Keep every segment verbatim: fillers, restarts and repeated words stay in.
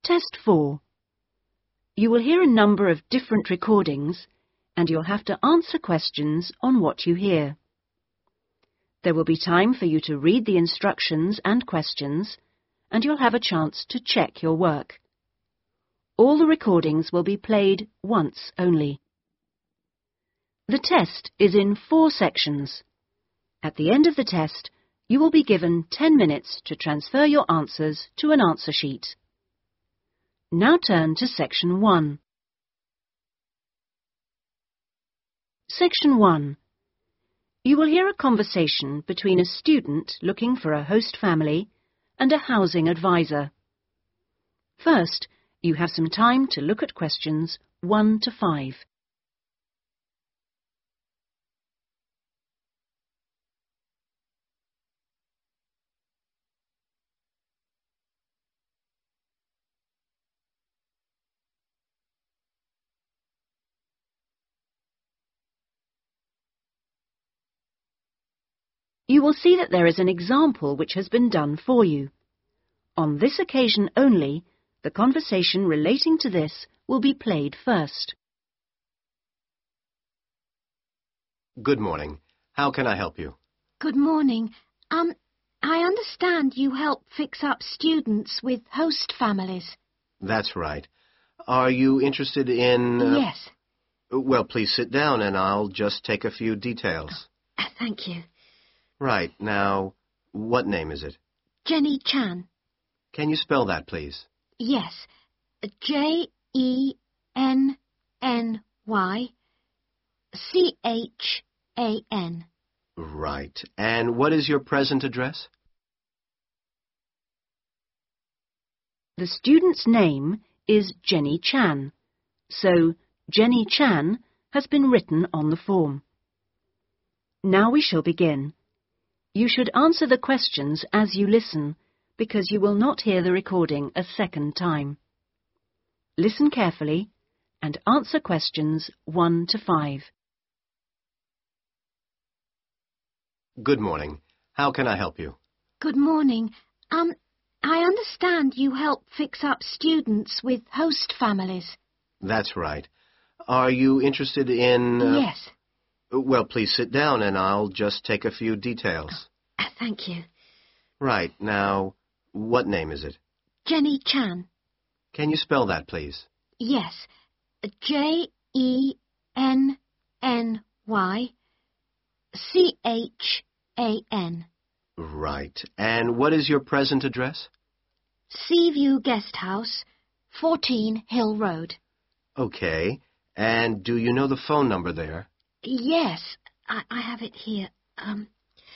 Test four. You will hear a number of different recordings and you'll have to answer questions on what you hear. There will be time for you to read the instructions and questions, and you'll have a chance to check your work. All the recordings will be played once only. The test is in four sections. At the end of the test, you will be given ten minutes to transfer your answers to an answer sheet. Now turn to Section one. Section one. You will hear a conversation between a student looking for a host family and a housing advisor. First, you have some time to look at questions one to five. You will see that there is an example which has been done for you. On this occasion only, the conversation relating to this will be played first. Good morning. How can I help you? Good morning. Um, I understand you help fix up students with host families. That's right. Are you interested in... Uh, Yes. Well, please sit down and I'll just take a few details. Oh, thank you. Right. Now, what name is it? Jenny Chan. Can you spell that, please? Yes. J E N N Y C H A N. Right. And what is your present address? The student's name is Jenny Chan, so Jenny Chan has been written on the form. Now we shall begin. You should answer the questions as you listen, because you will not hear the recording a second time. Listen carefully and answer questions one to five. Good morning. How can I help you? Good morning. Um, I understand you help fix up students with host families. That's right. Are you interested in... Uh, Yes. Well, please sit down and I'll just take a few details. Oh, thank you. Right. Now, what name is it? Jenny Chan. Can you spell that, please? Yes. J E N N Y C H A N. Right. And what is your present address? Seaview Guest House, fourteen Hill Road. Okay. And do you know the phone number there? Yes, I, I have it here. Um,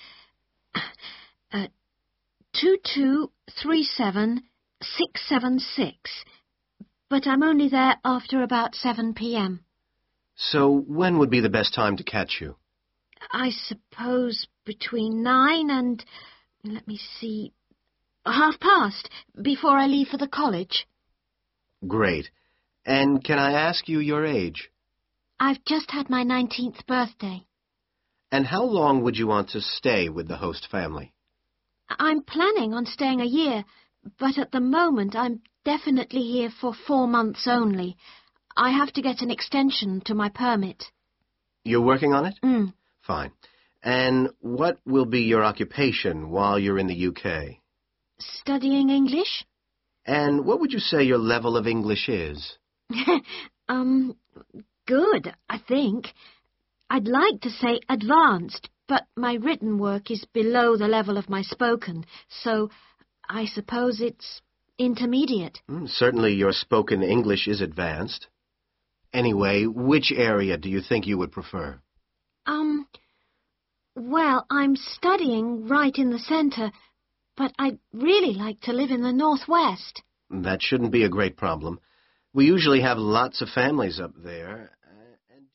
uh, two two three seven six seven six. But I'm only there after about seven p m So when would be the best time to catch you? I suppose between nine and, let me see, half past, before I leave for the college. Great. And can I ask you your age? I've just had my nineteenth birthday. And how long would you want to stay with the host family? I'm planning on staying a year, but at the moment I'm definitely here for four months only. I have to get an extension to my permit. You're working on it? Mm. Fine. And what will be your occupation while you're in the U K? Studying English? And what would you say your level of English is? um, good, I think. I'd like to say advanced, but my written work is below the level of my spoken, so I suppose it's intermediate. Mm, certainly your spoken English is advanced. Anyway, which area do you think you would prefer? Um, well, I'm studying right in the centre, but I'd really like to live in the northwest. That shouldn't be a great problem. We usually have lots of families up there. Uh, and...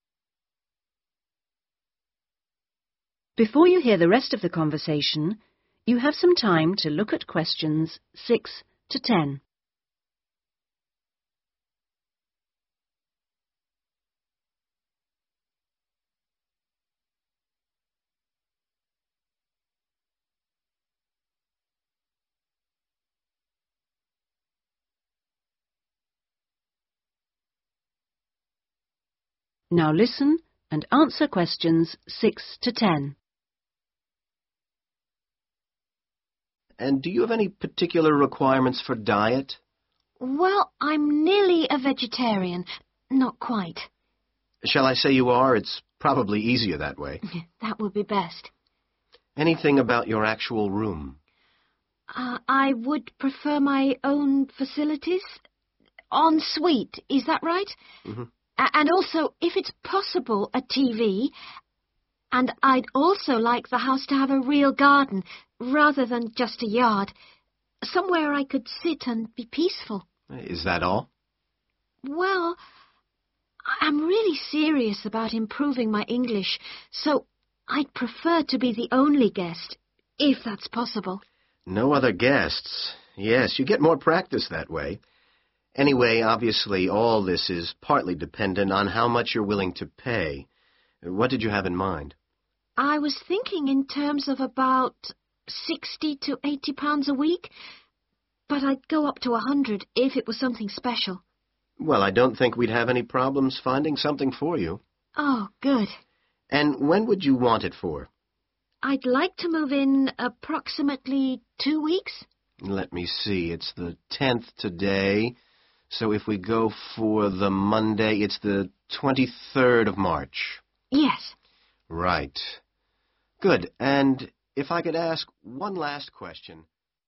Before you hear the rest of the conversation, you have some time to look at questions six to ten. Now listen and answer questions six to ten. And do you have any particular requirements for diet? Well, I'm nearly a vegetarian. Not quite. Shall I say you are? It's probably easier that way. That would be best. Anything about your actual room? Uh, I would prefer my own facilities. En suite, is that right? Mm-hmm. A- and also, if it's possible, a T V. And I'd also like the house to have a real garden, rather than just a yard. Somewhere I could sit and be peaceful. Is that all? Well, I'm really serious about improving my English, so I'd prefer to be the only guest, if that's possible. No other guests. Yes, you get more practice that way. Anyway, obviously, all this is partly dependent on how much you're willing to pay. What did you have in mind? I was thinking in terms of about sixty to eighty pounds a week, but I'd go up to a hundred if it was something special. Well, I don't think we'd have any problems finding something for you. Oh, good. And when would you want it for? I'd like to move in approximately two weeks. Let me see, it's the tenth today, so if we go for the Monday, it's the twenty-third of March. Yes. Right. Good, and if I could ask one last question.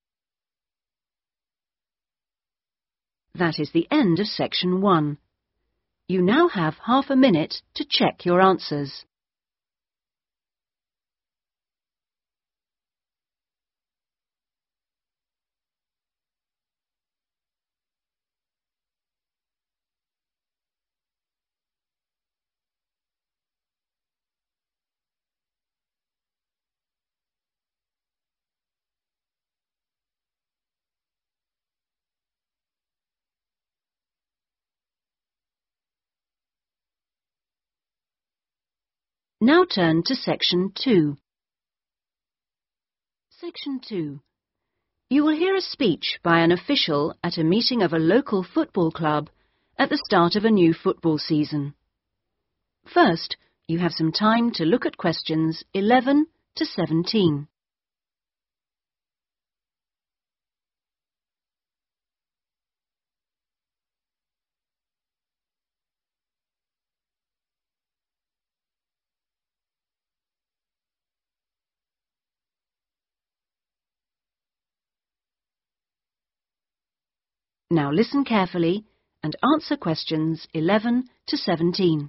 That is the end of section one. You now have half a minute to check your answers. Now turn to section two. Section two. You will hear a speech by an official at a meeting of a local football club at the start of a new football season. First, you have some time to look at questions eleven to seventeen. Now listen carefully and answer questions eleven to seventeen.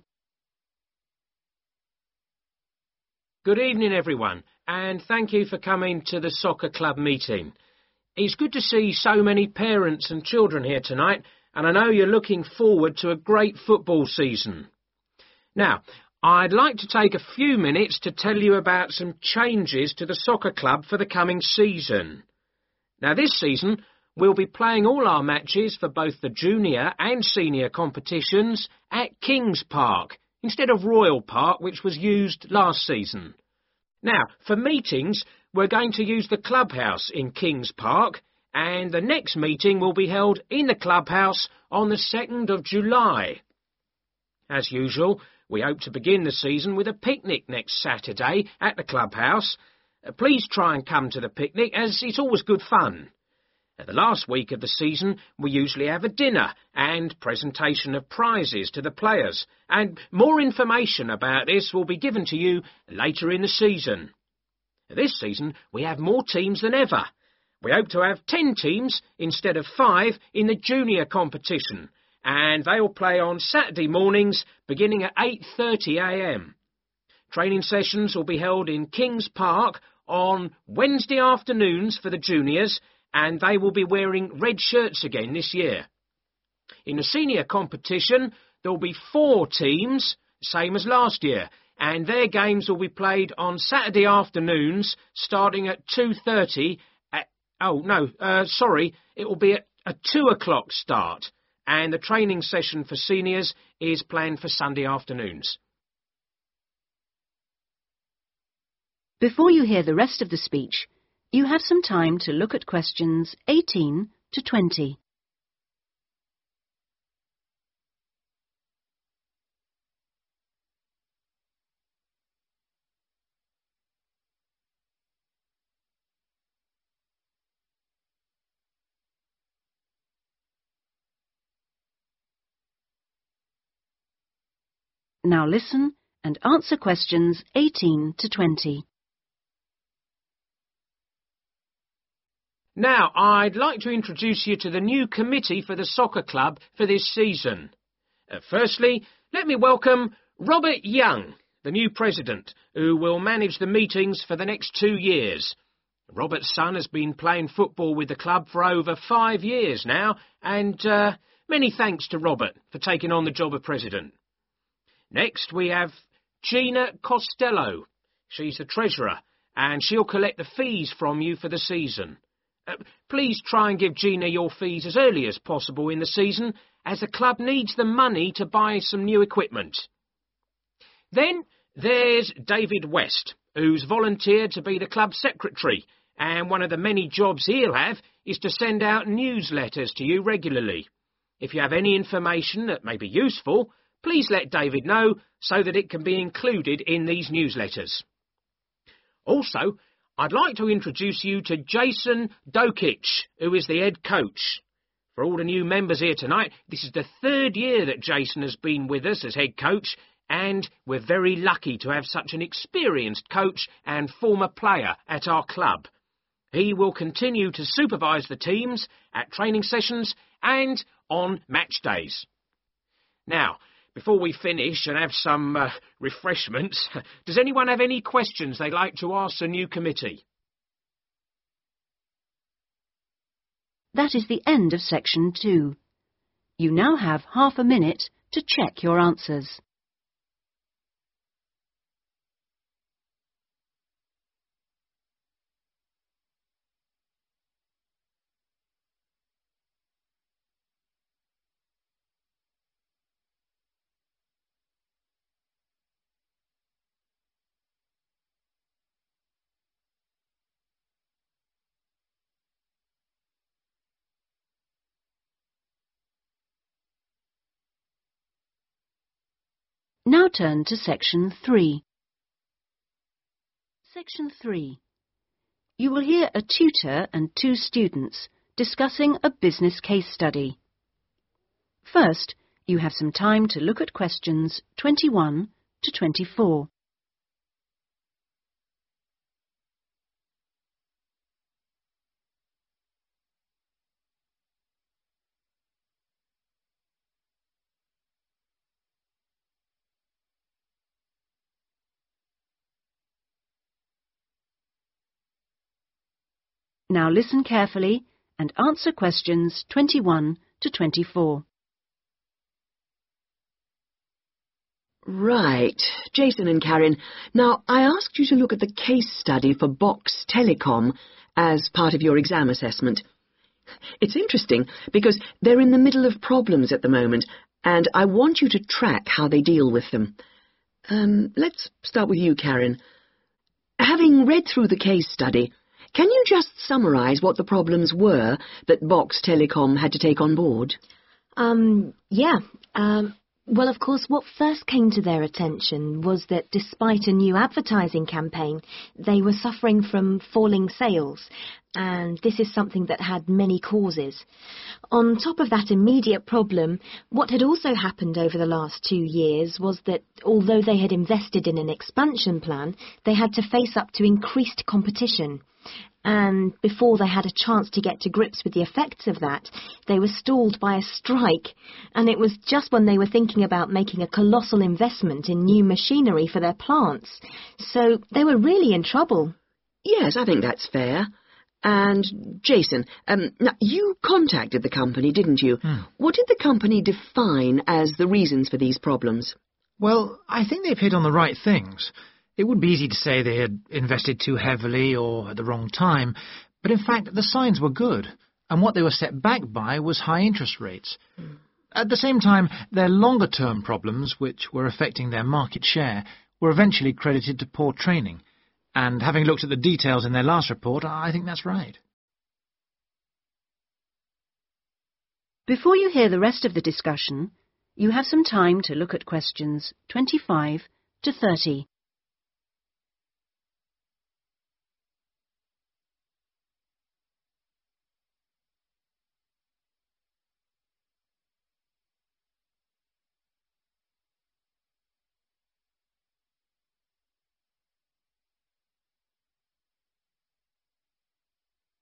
Good evening, everyone, and thank you for coming to the soccer club meeting. It's good to see so many parents and children here tonight, and I know you're looking forward to a great football season. Now, I'd like to take a few minutes to tell you about some changes to the soccer club for the coming season. Now, this season, we'll be playing all our matches for both the junior and senior competitions at Kings Park, instead of Royal Park, which was used last season. Now, for meetings, we're going to use the clubhouse in Kings Park, and the next meeting will be held in the clubhouse on the second of July. As usual, we hope to begin the season with a picnic next Saturday at the clubhouse. Uh, please try and come to the picnic, as it's always good fun. At the last week of the season, we usually have a dinner and presentation of prizes to the players, and more information about this will be given to you later in the season. This season, we have more teams than ever. We hope to have ten teams instead of five in the junior competition, and they will play on Saturday mornings beginning at eight thirty a m. Training sessions will be held in Kings Park on Wednesday afternoons for the juniors, and they will be wearing red shirts again this year. In the senior competition, there will be four teams, same as last year, and their games will be played on Saturday afternoons, starting at two thirty. At, oh, no, uh, sorry, it will be at a two o'clock start, and the training session for seniors is planned for Sunday afternoons. Before you hear the rest of the speech, you have some time to look at questions eighteen to twenty. Now listen and answer questions eighteen to twenty. Now, I'd like to introduce you to the new committee for the soccer club for this season. Uh, firstly, let me welcome Robert Young, the new president, who will manage the meetings for the next two years. Robert's son has been playing football with the club for over five years now, and uh, many thanks to Robert for taking on the job of president. Next, we have Gina Costello. She's the treasurer, and she'll collect the fees from you for the season. Uh, please try and give Gina your fees as early as possible in the season, as the club needs the money to buy some new equipment. Then there's David West, who's volunteered to be the club secretary, and one of the many jobs he'll have is to send out newsletters to you regularly. If you have any information that may be useful, please let David know so that it can be included in these newsletters. Also, I'd like to introduce you to Jason Dokic, who is the head coach. For all the new members here tonight, this is the third year that Jason has been with us as head coach, and we're very lucky to have such an experienced coach and former player at our club. He will continue to supervise the teams at training sessions and on match days. Now, before we finish and have some uh, refreshments, does anyone have any questions they'd like to ask the new committee? That is the end of section two. You now have half a minute to check your answers. Now turn to section three. Section three. You will hear a tutor and two students discussing a business case study. First, you have some time to look at questions twenty-one to twenty-four. Now listen carefully and answer questions twenty-one to twenty-four. Right. Jason and Karen, now I asked you to look at the case study for Box Telecom as part of your exam assessment. It's interesting because they're in the middle of problems at the moment, and I want you to track how they deal with them. Um, let's start with you, Karen. Having read through the case study, can you just summarise what the problems were that Box Telecom had to take on board? Um, yeah. Um, well, of course, what first came to their attention was that despite a new advertising campaign, they were suffering from falling sales, and this is something that had many causes. On top of that immediate problem, what had also happened over the last two years was that although they had invested in an expansion plan, they had to face up to increased competition. And before they had a chance to get to grips with the effects of that, they were stalled by a strike, and it was just when they were thinking about making a colossal investment in new machinery for their plants. So they were really in trouble. Yes, I think that's fair. And, Jason, um, now, you contacted the company, didn't you? Hmm. What did the company define as the reasons for these problems? Well, I think they've hit on the right things. It would be easy to say they had invested too heavily or at the wrong time, but in fact the signs were good, and what they were set back by was high interest rates. Mm. At the same time, their longer-term problems, which were affecting their market share, were eventually credited to poor training, and having looked at the details in their last report, I think that's right. Before you hear the rest of the discussion, you have some time to look at questions twenty-five to thirty.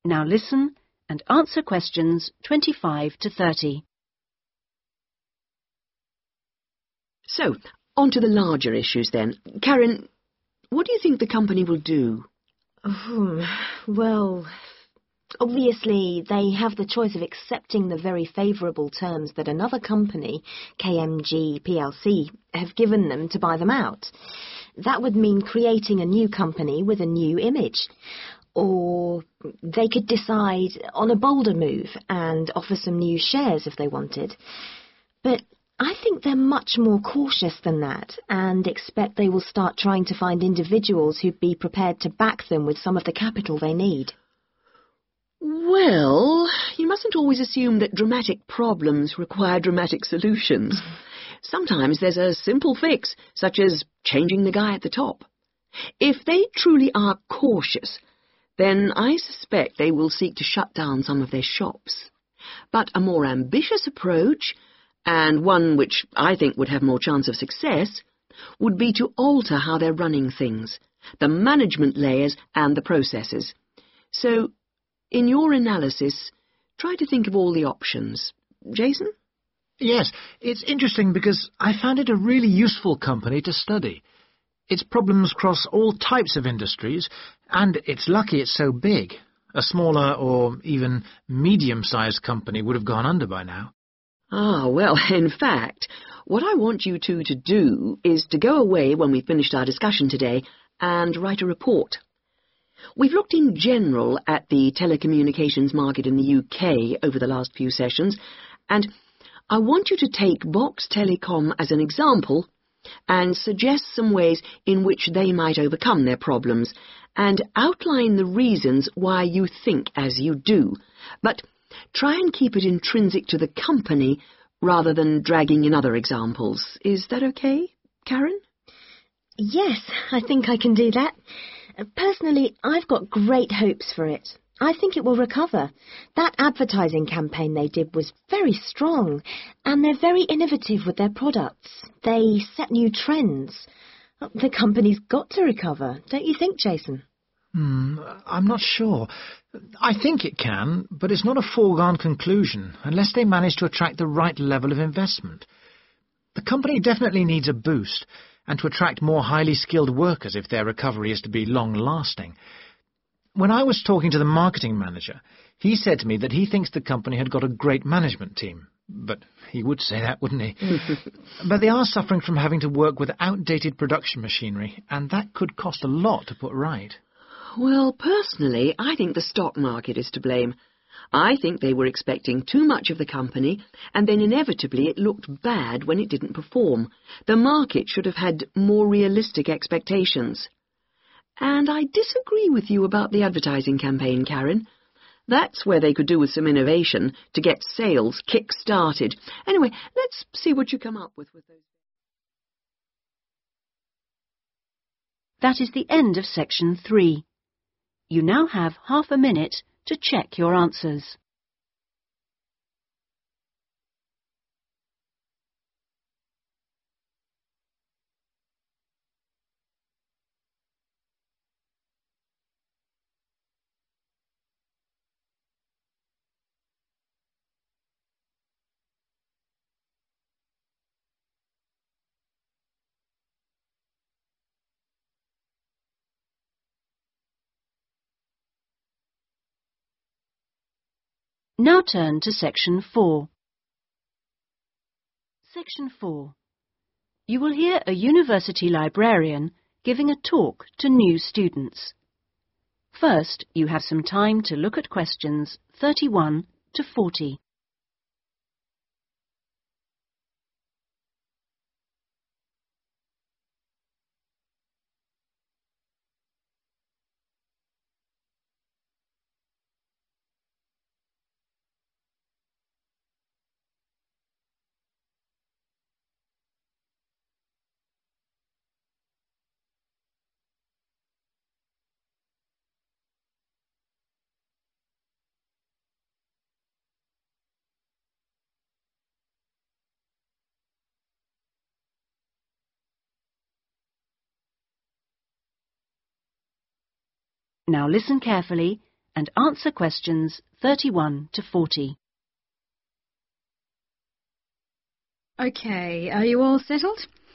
Now listen and answer questions twenty-five to thirty. So, on to the larger issues then. Karen, what do you think the company will do? Oh, well, obviously they have the choice of accepting the very favourable terms that another company, K M G P L C, have given them to buy them out. That would mean creating a new company with a new image. Or they could decide on a bolder move and offer some new shares if they wanted. But I think they're much more cautious than that and expect they will start trying to find individuals who'd be prepared to back them with some of the capital they need. Well, you mustn't always assume that dramatic problems require dramatic solutions. Sometimes there's a simple fix, such as changing the guy at the top. If they truly are cautious, then I suspect they will seek to shut down some of their shops. But a more ambitious approach, and one which I think would have more chance of success, would be to alter how they're running things, the management layers and the processes. So, in your analysis, try to think of all the options. Jason? Yes, it's interesting because I found it a really useful company to study. Its problems cross all types of industries, and it's lucky it's so big. A smaller or even medium-sized company would have gone under by now. Ah, well, in fact, what I want you two to do is to go away when we've finished our discussion today and write a report. We've looked in general at the telecommunications market in the U K over the last few sessions, and I want you to take Box Telecom as an example and suggest some ways in which they might overcome their problems, and outline the reasons why you think as you do. But try and keep it intrinsic to the company rather than dragging in other examples. Is that okay, Karen? Yes, I think I can do that. Personally, I've got great hopes for it. I think it will recover. That advertising campaign they did was very strong, and they're very innovative with their products. They set new trends. The company's got to recover, don't you think, Jason? Hmm, I'm not sure. I think it can, but it's not a foregone conclusion unless they manage to attract the right level of investment. The company definitely needs a boost, and to attract more highly skilled workers if their recovery is to be long-lasting. When I was talking to the marketing manager, he said to me that he thinks the company had got a great management team. But he would say that, wouldn't he? But they are suffering from having to work with outdated production machinery, and that could cost a lot to put right. Well, personally, I think the stock market is to blame. I think they were expecting too much of the company, and then inevitably it looked bad when it didn't perform. The market should have had more realistic expectations. And I disagree with you about the advertising campaign, Karen. That's where they could do with some innovation to get sales kick-started. Anyway, let's see what you come up with with those. That is the end of section three. You now have half a minute to check your answers. Now turn to section four. Section four. You will hear a university librarian giving a talk to new students. First, you have some time to look at questions thirty-one to forty. Now listen carefully and answer questions thirty-one to forty. OK, are you all settled?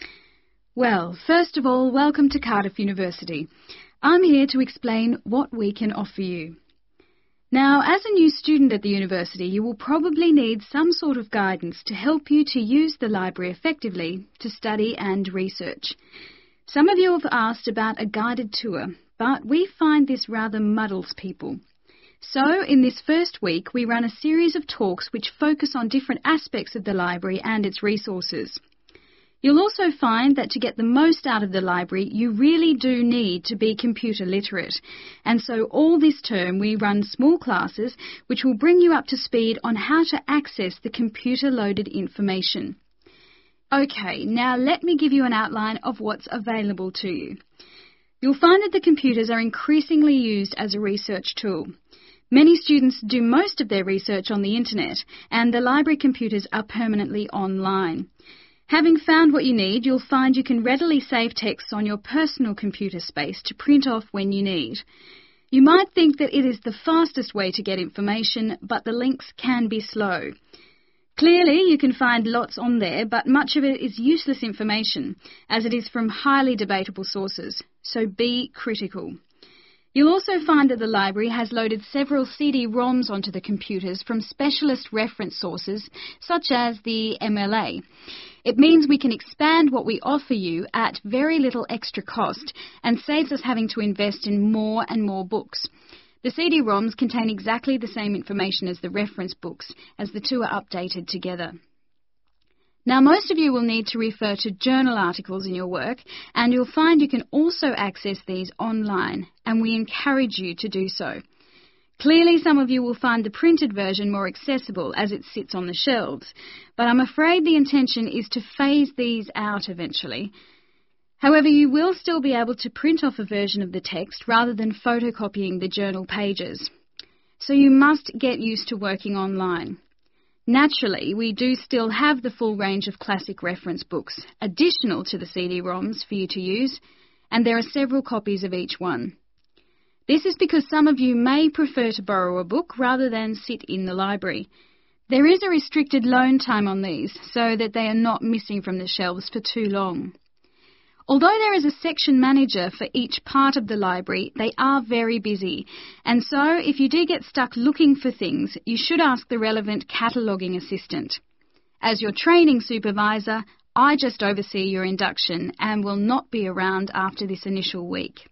Well, first of all, welcome to Cardiff University. I'm here to explain what we can offer you. Now, as a new student at the university, you will probably need some sort of guidance to help you to use the library effectively to study and research. Some of you have asked about a guided tour, but we find this rather muddles people. So, in this first week, we run a series of talks which focus on different aspects of the library and its resources. You'll also find that to get the most out of the library, you really do need to be computer literate. And so all this term we run small classes which will bring you up to speed on how to access the computer-loaded information. OK, now let me give you an outline of what's available to you. You'll find that the computers are increasingly used as a research tool. Many students do most of their research on the internet, and the library computers are permanently online. Having found what you need, you'll find you can readily save texts on your personal computer space to print off when you need. You might think that it is the fastest way to get information, but the links can be slow. Clearly, you can find lots on there, but much of it is useless information, as it is from highly debatable sources, so be critical. You'll also find that the library has loaded several C D ROMs onto the computers from specialist reference sources, such as the M L A. It means we can expand what we offer you at very little extra cost and saves us having to invest in more and more books. The C D ROMs contain exactly the same information as the reference books, as the two are updated together. Now, most of you will need to refer to journal articles in your work, and you'll find you can also access these online, and we encourage you to do so. Clearly, some of you will find the printed version more accessible as it sits on the shelves, but I'm afraid the intention is to phase these out eventually. However, you will still be able to print off a version of the text rather than photocopying the journal pages. So you must get used to working online. Naturally, we do still have the full range of classic reference books, additional to the C D ROMs for you to use, and there are several copies of each one. This is because some of you may prefer to borrow a book rather than sit in the library. There is a restricted loan time on these, so that they are not missing from the shelves for too long. Although there is a section manager for each part of the library, they are very busy, and so if you do get stuck looking for things, you should ask the relevant cataloguing assistant. As your training supervisor, I just oversee your induction and will not be around after this initial week.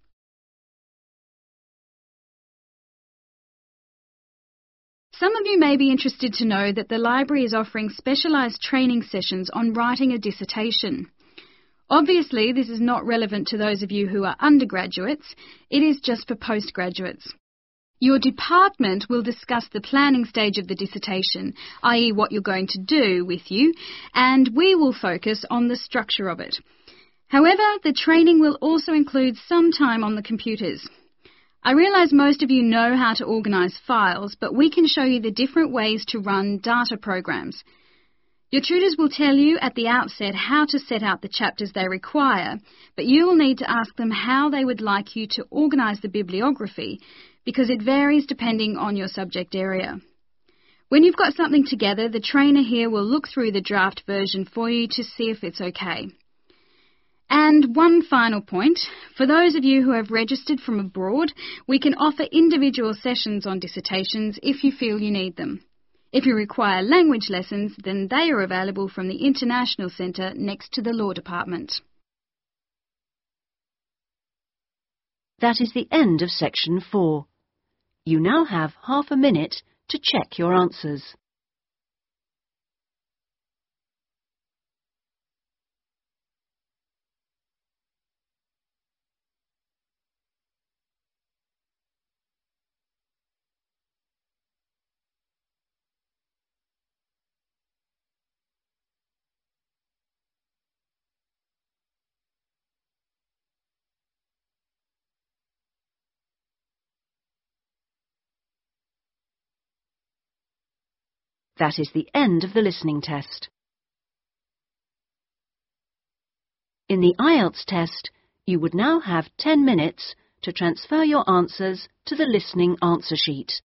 Some of you may be interested to know that the library is offering specialised training sessions on writing a dissertation. Obviously, this is not relevant to those of you who are undergraduates. It is just for postgraduates. Your department will discuss the planning stage of the dissertation, that is what you're going to do with you, and we will focus on the structure of it. However, the training will also include some time on the computers. I realise most of you know how to organise files, but we can show you the different ways to run data programs. Your tutors will tell you at the outset how to set out the chapters they require, but you will need to ask them how they would like you to organise the bibliography, because it varies depending on your subject area. When you've got something together, the trainer here will look through the draft version for you to see if it's okay. And one final point, for those of you who have registered from abroad, we can offer individual sessions on dissertations if you feel you need them. If you require language lessons, then they are available from the International Centre next to the Law Department. That is the end of section four. You now have half a minute to check your answers. That is the end of the listening test. In the I E L T S test, you would now have ten minutes to transfer your answers to the listening answer sheet.